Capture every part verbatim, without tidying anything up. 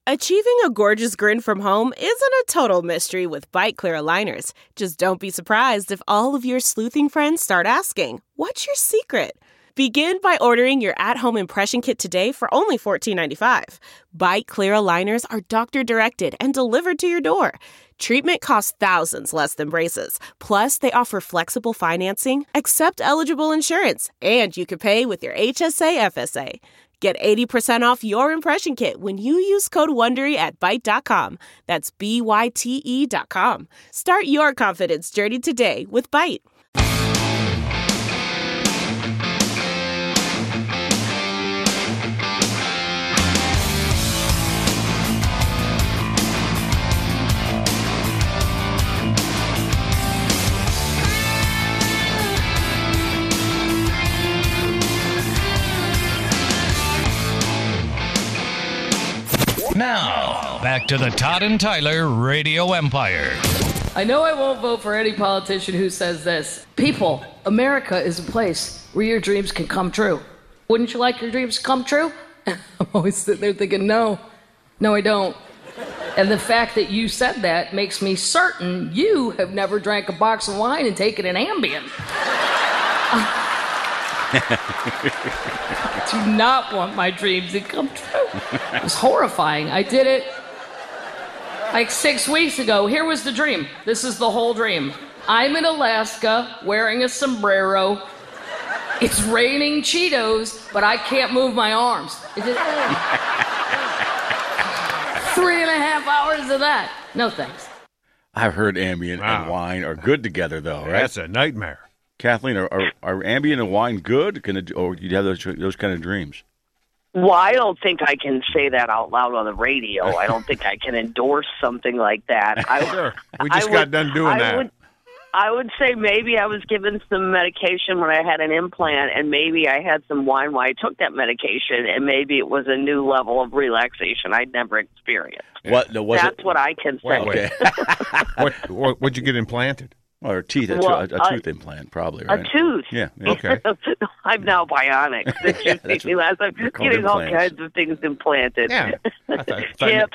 Achieving a gorgeous grin from home isn't a total mystery with Byte Clear aligners. Just don't be surprised if all of your sleuthing friends start asking, "What's your secret?" Begin by ordering your at-home impression kit today for only fourteen ninety-five. Byte Clear aligners are doctor-directed and delivered to your door. Treatment costs thousands less than braces. Plus, they offer flexible financing, accept eligible insurance, and you can pay with your H S A F S A. Get eighty percent off your impression kit when you use code WONDERY at byte dot com. That's B Y T E dot com. Start your confidence journey today with Byte. Now, back to the Todd and Tyler Radio Empire. I know I won't vote for any politician who says this. People, America is a place where your dreams can come true. Wouldn't you like your dreams to come true? I'm always sitting there thinking, no, no, I don't. And the fact that you said that makes me certain you have never drank a box of wine and taken an Ambien. I do not want my dreams to come true. It was horrifying. I did it like six weeks ago. Here was the dream. This is the whole dream. I'm in Alaska wearing a sombrero. It's raining Cheetos, but I can't move my arms. It just, three and a half hours of that. No thanks. I've heard Ambien Wow. and wine are good together, though, right? That's a nightmare. Kathleen, are, are, are Ambien and wine good? Can it, or do you have those those kind of dreams? Well, I don't think I can say that out loud on the radio. I don't think I can endorse something like that. I, Sure. We just I got would- done doing I that. Would, I would say maybe I was given some medication when I had an implant, and maybe I had some wine while I took that medication, and maybe it was a new level of relaxation I'd never experienced. What was That's it? what I can say. Wait, wait. what, what, what'd you get implanted? Or teeth, a, Well, a, a I- tooth implant, probably, A right? tooth. Yeah. yeah. Okay. I'm now bionic. Since you That's beat me what last time, they're called getting all implants. kinds of things implanted. Yeah. I thought, thought Hips.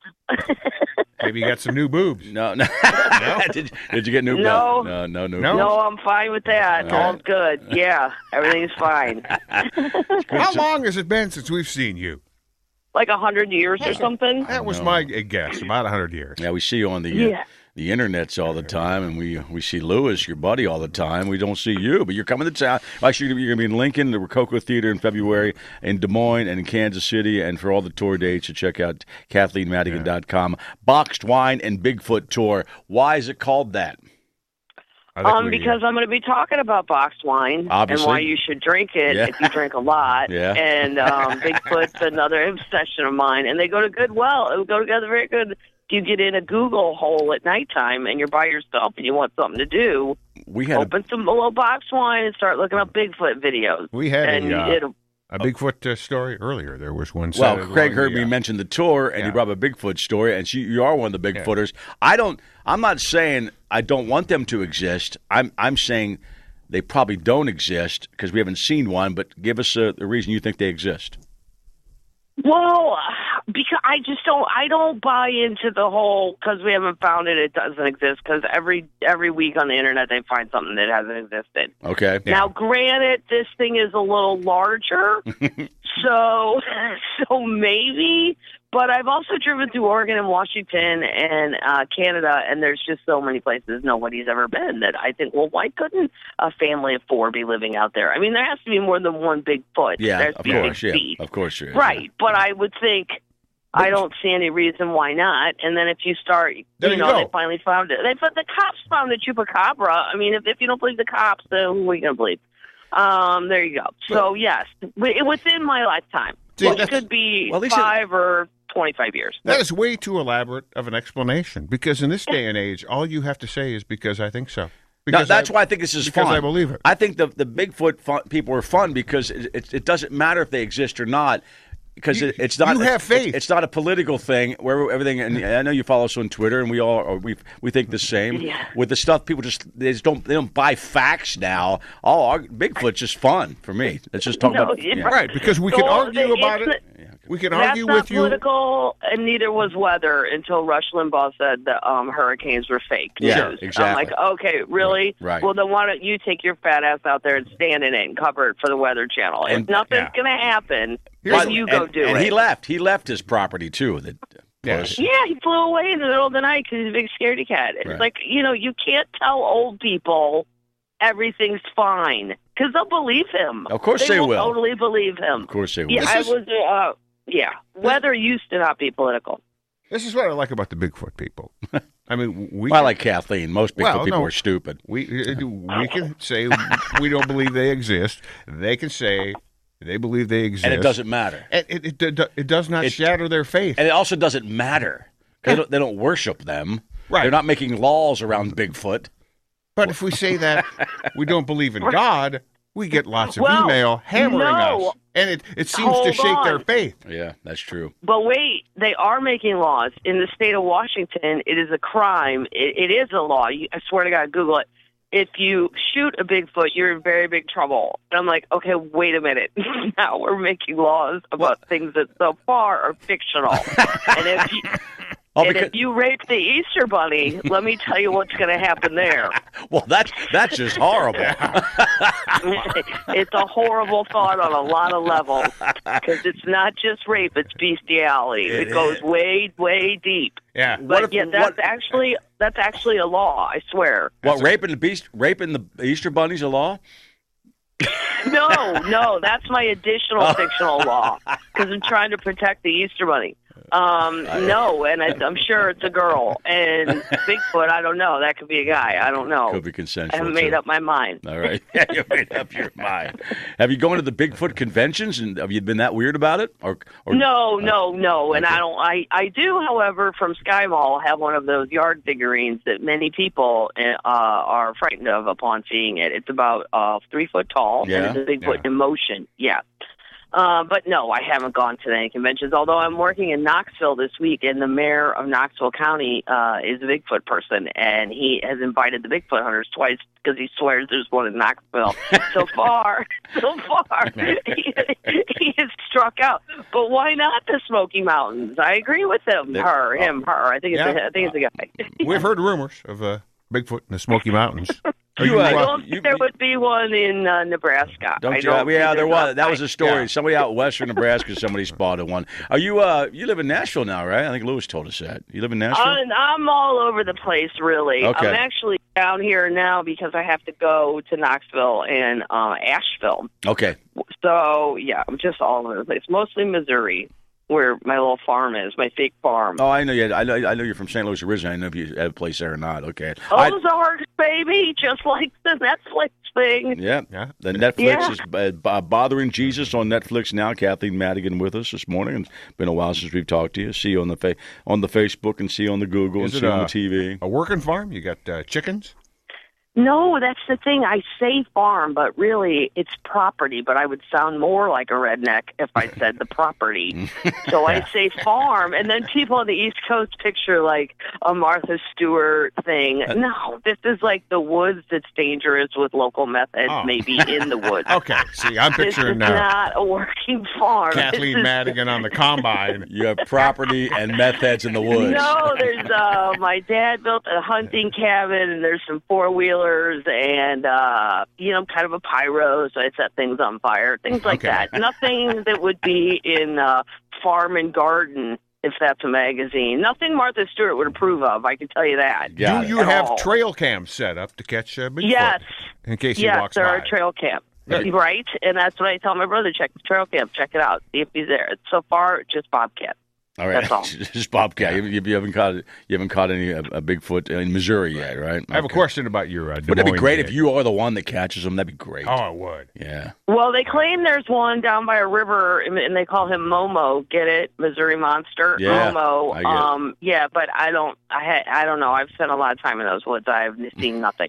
maybe you got some new boobs. No, no. did, did you get new? No. no, no, no. No? No, I'm fine with that. All All right. good. Yeah, everything's fine. How long has it been since we've seen you? Like a hundred years or something. That was No. my guess, about one hundred years. Yeah, we see you on the uh, Yeah. the internets all the time, and we we see Lewis, your buddy, all the time. We don't see you, but you're coming to town. Actually, you're going to be in Lincoln, the Rococo Theater in February, in Des Moines, and in Kansas City. And for all the tour dates, you check out Kathleen Madigan dot com. Boxed Wine and Bigfoot Tour. Why is it called that? I think Um, we- because I'm going to be talking about boxed wine Obviously. and why you should drink it Yeah. if you drink a lot. Yeah. And um, Bigfoot's another obsession of mine, and they go to good well. It go together very good. If you get in a Google hole at nighttime and you're by yourself and you want something to do, We had a, open some little boxed wine and start looking up Bigfoot videos. We had and a, uh, it'll a Bigfoot uh, story earlier. There was one. well, Saturday Craig long, heard the, me uh, mention the tour, and yeah. he brought up a Bigfoot story, and she, you are one of the Bigfooters. I don't. I'm not saying I don't want them to exist. I'm I'm saying they probably don't exist because we haven't seen one. But give us a, the reason you think they exist. Well, because I just don't, I don't buy into the whole because we haven't found it, it doesn't exist. Because every every week on the internet they find something that hasn't existed. Okay. Now, granted, this thing is a little larger, so so maybe. But I've also driven through Oregon and Washington and uh, Canada, and there's just so many places nobody's ever been that I think, well, why couldn't a family of four be living out there? I mean, there has to be more than one Bigfoot. Yeah, there has to of be course. big Yeah, feet. of course. There is. Right, but I would think I don't see any reason why not. And then if you start, There you you know, go. they finally found it. They but the cops found the chupacabra. I mean, if if you don't believe the cops, then who are you going to believe? Um, there you go. So yes, wi- within my lifetime, See, which that's- could be well, at least it- five or twenty-five years. That is way too elaborate of an explanation because in this day and age, all you have to say is because I think so. No, Because that's I, why I think this is because fun. I believe it. I think the the Bigfoot fun, people are fun because it, it, it doesn't matter if they exist or not. Because You- it, it's not you have it's- faith. It's not a political thing where everything. And I know you follow us on Twitter, and we all are, we we think the same. Yeah. With the stuff, people just they just don't they don't buy facts now. Oh, our, Bigfoot's just fun for me. Let's just talk No, about you're yeah. Right, because we can So argue the- about it's it. the- We can That's argue not with you. political, and neither was weather until Rush Limbaugh said that um, hurricanes were fake Yeah, news. exactly. I'm like, okay, really? Right, right. Well, then why don't you take your fat ass out there and stand in it and cover it for the Weather Channel? And- if nothing's yeah. going to happen, Here's- then you go and, do and it. he left. He left his property too. That Yeah. was- Yeah, he flew away in the middle of the night because he's a big scaredy cat. It's Right. like, you know, you can't tell old people everything's fine because they'll believe him. Of course they will. will. Totally believe him. Of course they will. Yeah, I is- was. Uh, yeah, weather used to not be political. This is what I like about the Bigfoot people. I mean, we Well, can, like Kathleen, most Bigfoot Well, people no. are stupid. we we can say we don't believe they exist. They can say they believe they exist, And it doesn't matter. It it, it, it does not It- shatter their faith. And it also doesn't matter. 'Cause They don't, they don't worship them. Right. They're not making laws around Bigfoot. But if we say that we don't believe in God, we get lots of Well, email hammering no. us, and it, it seems Hold to shake their on. faith. Yeah, that's true. But wait, they are making laws in the state of Washington. It is a crime. It, it is a law. You, I swear to God, Google it. If you shoot a Bigfoot, you're in very big trouble. And I'm like, okay, wait a minute. Now we're making laws about things that so far are fictional. And if you, Oh, and because, if you rape the Easter Bunny, let me tell you what's going to happen there. well, that's that's just horrible. It's a horrible thought on a lot of levels because it's not just rape; it's bestiality. It, It goes is. way, way deep. Yeah. But What if- yeah, that's what- actually that's actually a law. I swear. What, raping the beast, raping the Easter bunny's a law? No, no, that's my additional fictional law because I'm trying to protect the Easter Bunny. Um, no, and I, I'm sure it's a girl. And Bigfoot, I don't know. That could be a guy. I don't know. Could be I consensual. haven't made too. up my mind. All right. Yeah, you made up your mind. Have you gone to the Bigfoot conventions and have you been that weird about it? Or, or No, no, no, and okay. I don't. I I do, however, from Sky Mall have one of those yard figurines that many people uh, are frightened of upon seeing it. It's about uh, three foot tall, Yeah, and it's a Bigfoot yeah. in motion. Yeah. Uh, but no, I haven't gone to any conventions. Although I'm working in Knoxville this week, and the mayor of Knoxville County uh, is a Bigfoot person, and he has invited the Bigfoot hunters twice because he swears there's one in Knoxville. So far, so far, he, he has struck out. But why not the Smoky Mountains? I agree with him. They- Her, him, her. I think it's Yeah. a, I think it's a guy. We've heard rumors of uh, Bigfoot in the Smoky Mountains. Are You, you, uh, I uh, don't think you- there you- would be one in uh, Nebraska. Don't I you? don't yeah, think there there's was. a- That was a story. Yeah. Somebody out western Nebraska, somebody spotted one. Are you? Uh, you live in Nashville now, right? I think Lewis told us that. You live in Nashville. I'm, I'm all over the place, really. Okay. I'm actually down here now because I have to go to Knoxville and uh, Asheville. okay. So, yeah, I'm just all over the place. Mostly Missouri, where my little farm is, my fake farm. Oh, I know you. I know. I know you're from Saint Louis originally. I know if you have a place there or not. Okay. I- Ozarks, baby, just like the Netflix thing. Yeah. Yeah. The Netflix Yeah. is uh, b- bothering Jesus on Netflix now. Kathleen Madigan with us this morning. It's been a while since we've talked to you. See you on the fa- on the Facebook and see you on the Google Is and it see you on a- the T V. a working farm? You got uh, chickens? No, that's the thing. I say farm, but really it's property. But I would sound more like a redneck if I said the property. So I say farm, and then people on the East Coast picture like a Martha Stewart thing. No, this is like the woods that's dangerous with local methods, Oh. maybe in the woods. Okay, see, I'm This is picturing uh, not a working farm. Kathleen This is- Madigan on the combine. You have property and meth heads in the woods. No, there's uh my dad built a hunting cabin and there's some four wheelers and uh you know, kind of a pyro, so I set things on fire, things like Okay. that. Nothing that would be in uh Farm and Garden if that's a magazine. Nothing Martha Stewart would approve of, I can tell you that. Got Do it. you At have all. trail cams set up to catch uh, Bigfoot? Yes. In case he Yes, walks there by. are trail cam. Good. Right? And that's what I tell my brother, check the trail cam, check it out, see if he's there. So far, just Bobcat. All right, That's all. just Bobcat. You, you, you haven't caught you haven't caught any a, a Bigfoot in Missouri yet, right? I have a Okay. question about your uh, Des Would it be Moines great gig. if you are the one that catches them? That'd be great. Oh, it would. Yeah. Well, they claim there's one down by a river, and and they call him Momo. Get it, Missouri Monster, Yeah, Momo. I get it. Um, yeah, but I don't. I ha- I don't know. I've spent a lot of time in those woods. I've seen nothing.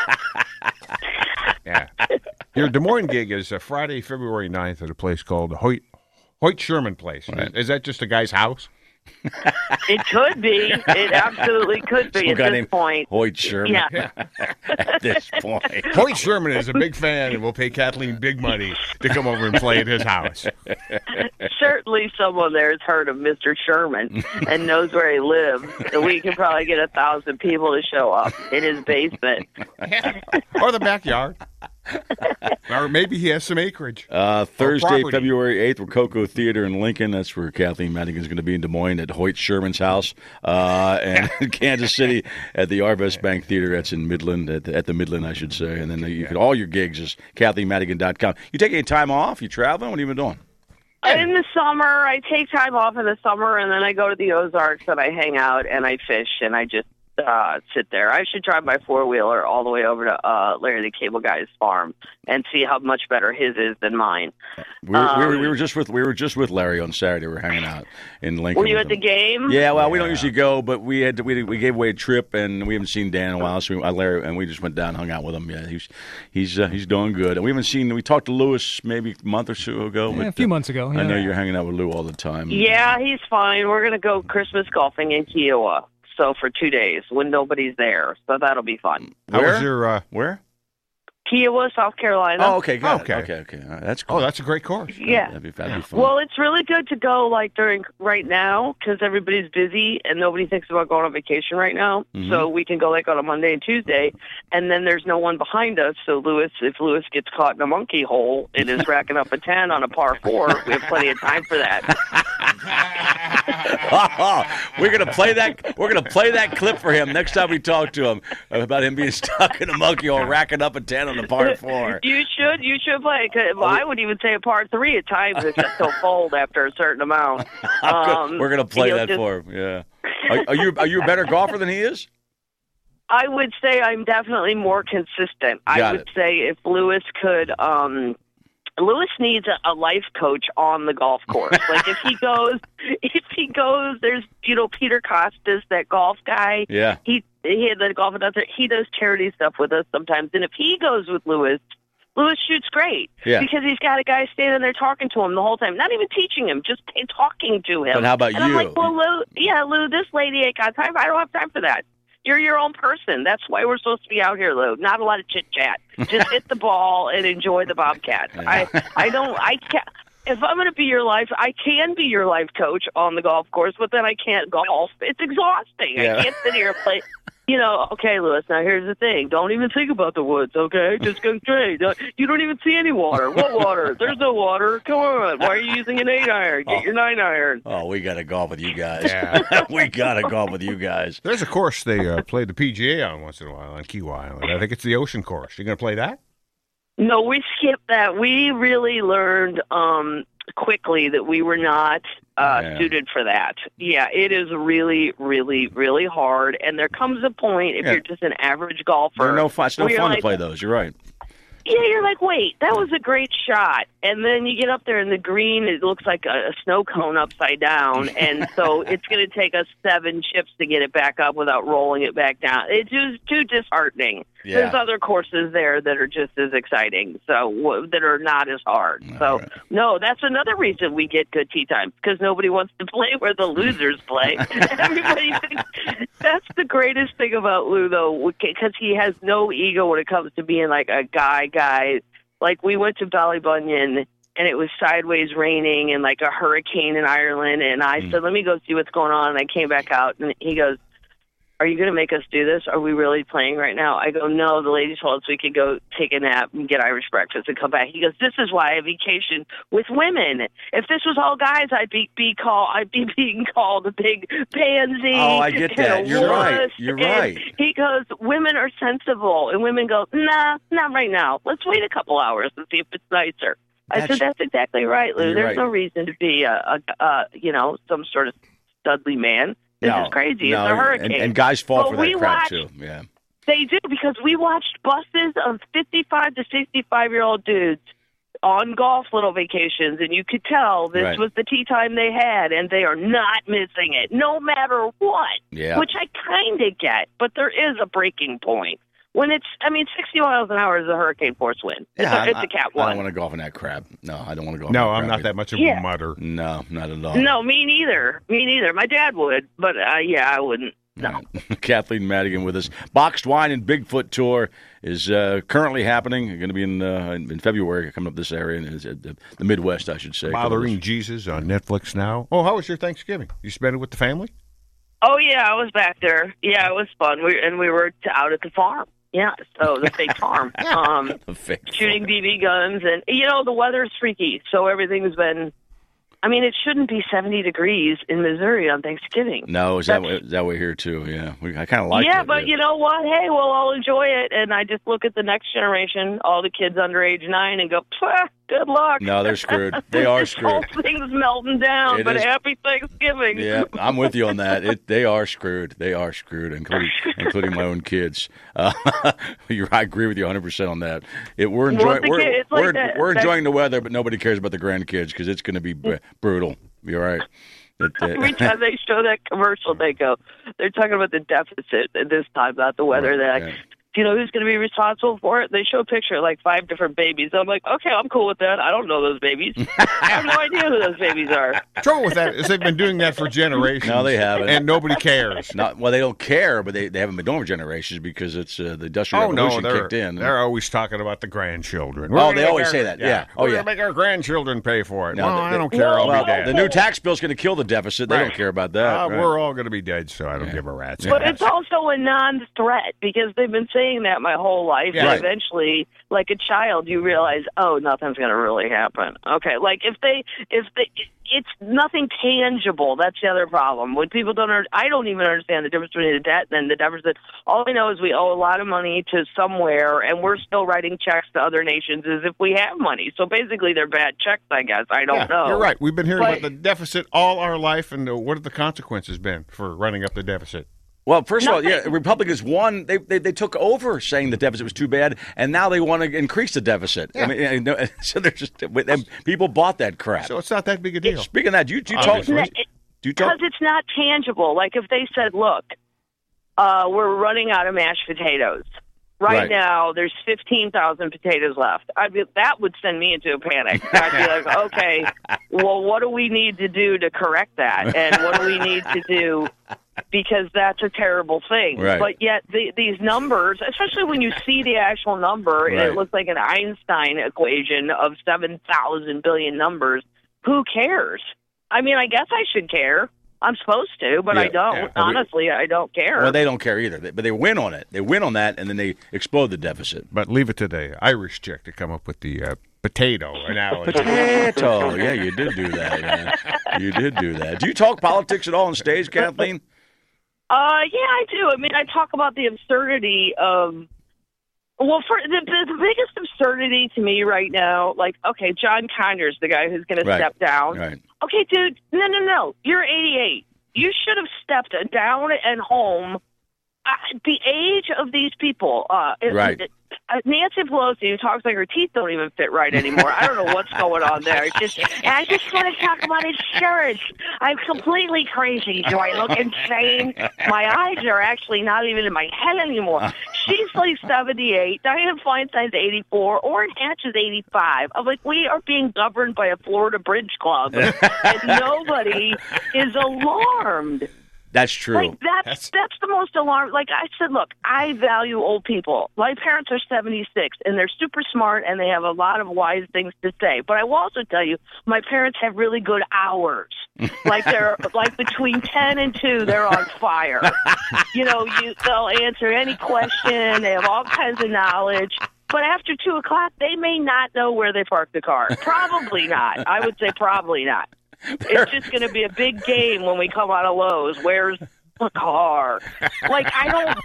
Yeah. Your Des Moines gig is uh, Friday, February ninth at a place called Hoyt Hoyt Sherman Place. Right. Is, is that just a guy's house? It could be. It absolutely could be Some at guy this named point. Hoyt Sherman. Yeah. At this point. Hoyt Sherman is a big fan and will pay Kathleen big money to come over and play at his house. Certainly someone there has heard of Mister Sherman and knows where he lives. And we can probably get a thousand people to show up in his basement. Or the backyard. Or maybe he has some acreage. Uh, Thursday, property. February eighth, Rococo Theater in Lincoln. That's where Kathleen Madigan's going to be in Des Moines at Hoyt Sherman's house. Uh, and in Kansas City at the Arvest Bank Theater. That's in Midland, at the, at the Midland, I should say. And then you can, all your gigs is Kathleen Madigan dot com. You taking any time off? You traveling? What have you been doing? In the summer, I take time off in the summer, and then I go to the Ozarks and I hang out and I fish and I just uh, sit there. I should drive my four-wheeler all the way over to uh, Larry the Cable Guy's farm and see how much better his is than mine. We were, Um, we, were, we were just with we were just with Larry on Saturday. We were hanging out in Lincoln. Were you with at the him. game? Yeah, well, we don't usually go, but we had to, we we gave away a trip, and we haven't seen Dan in a while, so we, uh, Larry and we just went down, and hung out with him. Yeah, he's he's uh, he's doing good, and we haven't seen. We talked to Lewis maybe a month or so ago, Yeah, but a few uh, months ago. I know yeah. you're hanging out with Lou all the time. Yeah, he's fine. We're going to go Christmas golfing in Kiowa. So for two days when nobody's there. So that'll be fun. How Where? was your? Uh, Where? Kiowa, South Carolina. Oh, okay, good. Okay. Okay, okay, okay. All right, that's cool. oh, that's a great course. Yeah. That'd be, that'd be fun. Well, it's really good to go like during right now because everybody's busy and nobody thinks about going on vacation right now. Mm-hmm. So we can go like on a Monday and Tuesday, and then there's no one behind us. So Lewis, if Lewis gets caught in a monkey hole and is racking up a ten on a par four, we have plenty of time for that. oh, we're gonna play that. We're gonna play that clip for him next time we talk to him about him being stuck in a monkey hole, racking up a ten on the par four. You should, you should play. 'Cause, well, I would even say a par three at times. It's just so fold after a certain amount. Um, we're gonna play you know, that just- for him. Yeah. Are, are you are you a better golfer than he is? I would say I'm definitely more consistent. I Got would it. say if Lewis could, um, Lewis needs a, a life coach on the golf course. Like if he goes, if he goes, there's you know Peter Costas, that golf guy. Yeah. He he had the golf announcer. He does charity stuff with us sometimes, and if he goes with Lewis. Lewis shoots great Yeah. because he's got a guy standing there talking to him the whole time, not even teaching him, just t- talking to him. But how about and I'm you? like, well, Lou, yeah, Lou, this lady ain't got time. I don't have time for that. You're your own person. That's why we're supposed to be out here, Lou. Not a lot of chit chat. Just hit the ball and enjoy the Bobcats. I, I don't. I can't. If I'm going to be your life, I can be your life coach on the golf course, but then I can't golf. It's exhausting. Yeah. I can't sit here and play. You know, okay, Lewis, now here's the thing. Don't even think about the woods, okay? Just go straight. Don't- You don't even see any water. What water? There's no water. Come on. Why are you using an eight iron? Get your nine iron. Oh, we got to golf with you guys. Yeah. we got to golf with you guys. There's a course they uh, play the P G A on once in a while on Kiwa Island. I think it's the Ocean Course. You going to play that? No, we skipped that. We really learned um, quickly that we were not uh, Yeah. suited for that. Yeah, it is really, really, really hard. And there comes a point, if Yeah. you're just an average golfer. They're no fun. It's no where you're fun like, to play those. You're right. Yeah, you're like, wait, that was a great shot. And then you get up there and the green, it looks like a, a snow cone upside down. And so it's going to take us seven chips to get it back up without rolling it back down. It's just too disheartening. Yeah. There's other courses there that are just as exciting, so w- that are not as hard. So, right. no, that's another reason we get good tee times, because nobody wants to play where the losers play. Everybody thinks that's the greatest thing about Lou, though, because he has no ego when it comes to being like a guy guy. Like, we went to Ballybunion, and it was sideways raining and like a hurricane in Ireland, and I Mm. said, let me go see what's going on, and I came back out, and he goes, are you going to make us do this? Are we really playing right now? I go, no, the lady told us we could go take a nap and get Irish breakfast and come back. He goes, this is why I vacation with women. If this was all guys, I'd be, be called, I'd be being called a big pansy. Oh, I get and that. a You're right. wuss. You're And right. He goes, women are sensible. And women go, nah, not right now. Let's wait a couple hours and see if it's nicer. I That's- said, that's exactly right, Lou. You're There's right. no reason to be, a, a, a, you know, some sort of studly man. This No, is crazy. no, it's a hurricane. And, and guys fall But for that we crap, watched- too. Yeah. They do, because we watched buses of fifty-five to sixty-five-year-old dudes on golf little vacations, and you could tell this Right. was the tee time they had, and they are not missing it, no matter what, Yeah. which I kind of get, but there is a breaking point when it's, I mean, sixty miles an hour is a hurricane force wind. It's, Yeah, a, it's I, a cat I one. don't want to go off in that crap. No, I don't want to go off No, in that I'm crap. not that much of Yeah. a mutter. No, not at all. No, me neither. Me neither. My dad would, but uh, yeah, I wouldn't. No. Right. Kathleen Madigan with us. Boxed Wine and Bigfoot Tour is uh, currently happening. Going to be in, uh, in in February, coming up this area, and it's, uh, the Midwest, I should say. Bothering Jesus on Netflix now. Oh, how was your Thanksgiving? You spent it with the family? Oh yeah, I was back there. Yeah, it was fun. We and we were t- out at the farm. Yeah, so the fake farm. Um, The fake shooting B B guns, and you know the weather's freaky, so everything's been. I mean, it shouldn't be seventy degrees in Missouri on Thanksgiving. No, is that way, is that way here too? Yeah, we, I kind of like yeah, it. but you know what? Hey, well, I'll enjoy it, and I just look at the next generation, all the kids under age nine, and go, "Pwah, good luck." No, they're screwed. They are This whole screwed. thing's melting down, It but is- happy Thanksgiving. Yeah, I'm with you on that. It, they are screwed. They are screwed, including including my own kids. Uh, you're, I agree with you one hundred percent on that. It, we're enjoying the we're, kid- it's like we're, that- we're that- enjoying the weather, but nobody cares about the grandkids because it's going to be br- brutal. You're right. It, uh, Every time they show that commercial, they go, they're talking about the deficit at this time, not the weather. Right, They're like, yeah. do you know who's going to be responsible for it? They show a picture of like five different babies. I'm like, okay, I'm cool with that. I don't know those babies. I have no idea who those babies are. Trouble with that is they've been doing that for generations. No, they haven't. And nobody cares. Not well. They don't care, but they, they haven't been doing it for generations because it's uh, the industrial Oh, no, revolution they're, kicked in. they're always talking about the grandchildren. Oh, We're gonna they make always our- say that, yeah. Oh, We're yeah. going to make our grandchildren pay for it. No, well, they- I they- don't care. I'll well, be dead. the new tax bill's going to kill the deficit. They Right. don't care about that. Uh, right. We're all going to be dead, so I don't give a rat's But ass. it's also a non-threat because they've been saying that my whole life. Yeah. And Right. eventually, like a child, you realize, oh, nothing's going to really happen. Okay, like if they, if they, it's nothing tangible. That's the other problem. When people don't, under, I don't even understand the difference between the debt and the deficit. All I know is we owe a lot of money to somewhere, and we're still writing checks to other nations as if we have money. So basically, they're bad checks, I guess. I don't Yeah, know. You're right. We've been hearing But- about the deficit all our life, and uh, what have the consequences been for running up the deficit? Well, first of all, Nothing. yeah, Republicans won. They, they they took over saying the deficit was too bad, and now they want to increase the deficit. I mean, you know, so they're just and people bought that crap. So it's not that big a deal. Speaking of that, do you, do you talk? Obviously. Do you talk? Because it's not tangible. Like if they said, look, uh, we're running out of mashed potatoes. Right, Right. now, there's fifteen thousand potatoes left. I'd be, that would send me into a panic. I'd be like, okay, well, what do we need to do to correct that? And what do we need to do? Because that's a terrible thing. Right. But yet the, these numbers, especially when you see the actual number, and Right. it looks like an Einstein equation of seven thousand billion numbers, who cares? I mean, I guess I should care. I'm supposed to, but I Yeah, don't. yeah. Honestly, I don't care. Well, they don't care either. They- But they win on it. They win on that, and then they explode the deficit. But leave it to the Irish chick to come up with the uh, potato analogy. Potato. Yeah, you did do that. Man. You did do that. Do you talk politics at all on stage, Kathleen? Uh, yeah, I do. I mean, I talk about the absurdity of. Well, for the, the, the biggest absurdity to me right now, like, okay, John Conyers, the guy who's going to Right. step down. Right. Okay, dude, no, no, no. You're eighty-eight. You should have stepped down and home. Uh, the age of these people. Uh, it- Right. it- uh, Nancy Pelosi, who talks like her teeth don't even fit right anymore. I don't know what's going on there. It's just, and I just want to talk about insurance. I'm completely crazy. Do I look insane? My eyes are actually not even in my head anymore. She's like seventy-eight. Dianne Feinstein's eighty-four. Orrin Hatch is eighty-five. I'm like, we are being governed by a Florida Bridge Club, and nobody is alarmed. That's true. Like that's that's the most alarm. Like I said, look, I value old people. My parents are seventy-six, and they're super smart, and they have a lot of wise things to say. But I will also tell you, my parents have really good hours. Like they're like between ten and two, they're on fire. You know, you they'll answer any question. They have all kinds of knowledge. But after two o'clock, they may not know where they parked the car. Probably not. I would say probably not. It's just going to be a big game when we come out of Lowe's. Where's the car? Like, I don't...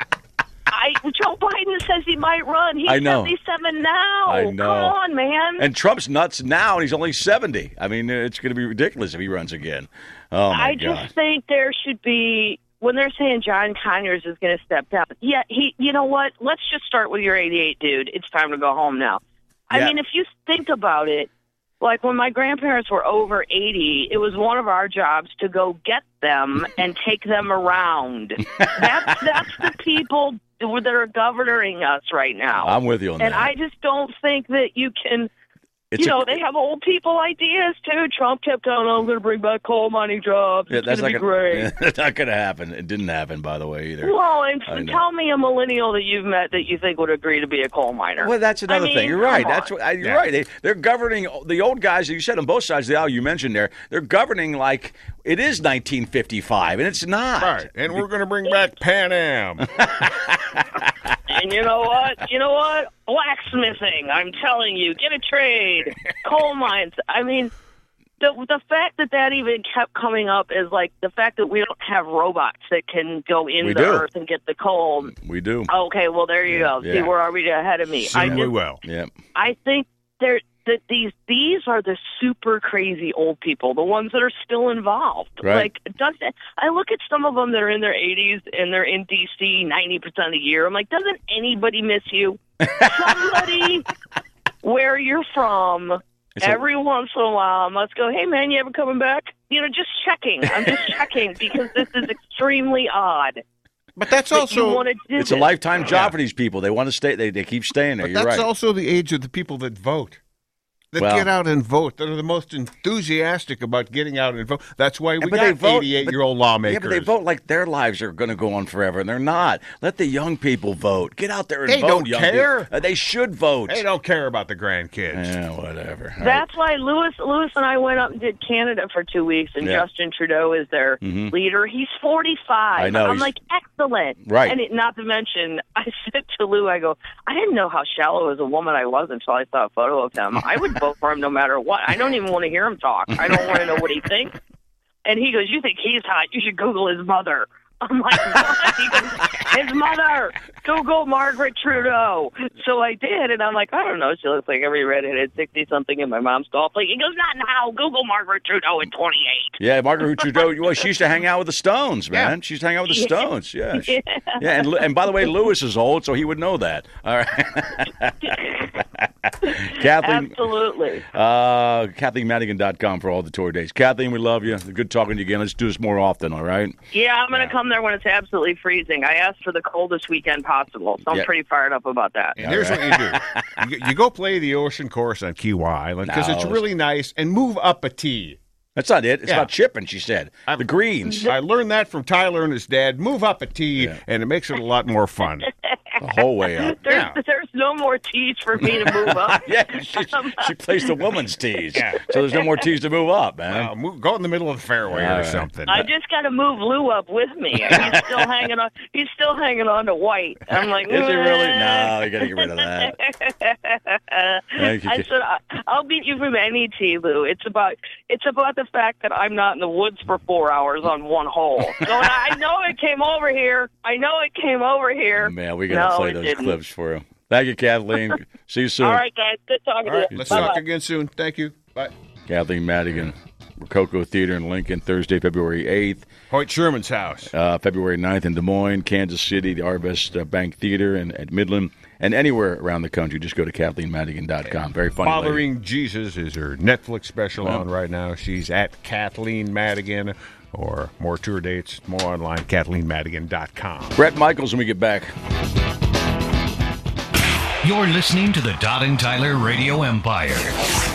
I Joe Biden says he might run. He's I know. seventy-seven now. I know. Come on, man. And Trump's nuts now, and he's only seventy. I mean, it's going to be ridiculous if he runs again. Oh, my I God. just think there should be... When they're saying John Conyers is going to step down, yeah, he. You know what? Let's just start with your eighty-eight, dude. It's time to go home now. I Yeah. mean, if you think about it, like when my grandparents were over eighty, it was one of our jobs to go get them and take them around. That's that's the people that are governing us right now. I'm with you on and that. I just don't think that you can. It's you know, a, they have old people ideas too. Trump kept telling them, I'm going to bring back coal mining jobs. yeah, It's that's going not to be great. That's not going to happen. It didn't happen, by the way, either. Well, and I know. tell me a millennial that you've met that you think would agree to be a coal miner. Well, that's another I mean, thing. You're right. come That's on. what, I, you're Yeah. right. They, they're governing the old guys. You said on both sides of the aisle. You mentioned there. They're governing like it is nineteen fifty-five, and it's not. Right, and we're going to bring back Pan Am. And you know what? You know what? Blacksmithing. I'm telling you, get a trade. Coal mines. I mean, the the fact that that even kept coming up is like the fact that we don't have robots that can go into We the do. earth and get the coal. We do. Okay, well there you go. Yeah. See, we're already ahead of me. I Soon we just, will. Yeah. I think there that these these are the super crazy old people, the ones that are still involved. Right. Like, does it, I look at some of them that are in their eighties and they're in D C ninety percent of the year. I'm like, doesn't anybody miss you? Somebody where you're from. It's a- Every once in a while, I must go, hey, man, you ever coming back? You know, just checking. I'm just checking because this is extremely odd. But that's that also you want to do It's a this. lifetime job for these people. They want to stay. They, they keep staying there. But You're that's right. also the age of the people that vote. That Well- get out and vote. That are the most enthusiastic about getting out and vote. That's why we but they got vote- eighty-eight-year-old but- lawmakers. Yeah, but they vote like their lives are going to go on forever, and they're not. Let the young people vote. Get out there and They vote. don't young care. people. Uh, they should vote. They don't care about the grandkids. Yeah, whatever. All right. That's why Lewis, Lewis and I went up and did Canada for two weeks, and Yeah. Justin Trudeau is their Mhm. leader. He's forty-five. I know, I'm he's- like, excellent. Right. And it, not to mention, I said to Lou, I go, I didn't know how shallow as a woman I was until I saw a photo of him. I would vote for him no matter what. I don't even want to hear him talk. I don't want to know what he thinks. And he goes, you think he's hot? You should Google his mother. I'm like, what? He goes, his mother. Google Margaret Trudeau. So I did, and I'm like, I don't know. She looks like every redheaded sixty-something in my mom's golf league. He goes, not now. Google Margaret Trudeau at twenty-eight. Yeah, Margaret Trudeau. Well, she used to hang out with the Stones, man. Yeah. She used to hang out with the Yeah. Stones. Yeah. She- Yeah. yeah. And, and by the way, Lewis is old, so he would know that. All right. Kathleen, Absolutely. uh, Kathleen Madigan dot com for all the tour dates. Kathleen, we love you. Good talking to you again. Let's do this more often, all right? Yeah, I'm going to come there when it's absolutely freezing. I asked for the coldest weekend possible, so I'm Yeah. pretty fired up about that. And here's what you do. You, you go play the ocean course on Kiwa Island because No. it's really nice, and move up a tee. That's not it. It's Yeah. about chipping, she said. The greens. I learned that from Tyler and his dad. Move up a tee, Yeah. and it makes it a lot more fun. The whole way up. There's, Yeah. there's no more tees for me to move up. Yeah, she, she plays the woman's tees. Yeah. So there's no more tees to move up, man. Uh, move, go in the middle of the fairway All or right. something. I just got to move Lou up with me. He's still hanging on. He's still hanging on to White. I'm like, Is he really? "Eh." No, you got to get rid of that. Thank you. I said, I- I'll beat you from any tee, Lou. It's about it's about the fact that I'm not in the woods for four hours on one hole. So I know it came over here. I know it came over here. Man, we got to No, play it those didn't. clips for you. Thank you, Kathleen. See you soon. All right, guys. Good talking All right, to you. let's Bye-bye. talk again soon. Thank you. Bye. Kathleen Madigan, Rococo Theater in Lincoln, Thursday, February eighth. Hoyt Sherman's house. Uh, February ninth in Des Moines, Kansas City, the Arvest uh, Bank Theater and at Midland, and anywhere around the country. Just go to Kathleen Madigan dot com. Very funny lady. Following Jesus is her Netflix special on right now. She's at Kathleen Madigan, or more tour dates, more online, Kathleen Madigan dot com. Brett Michaels when we get back. You're listening to the Todd and Tyler Radio Empire.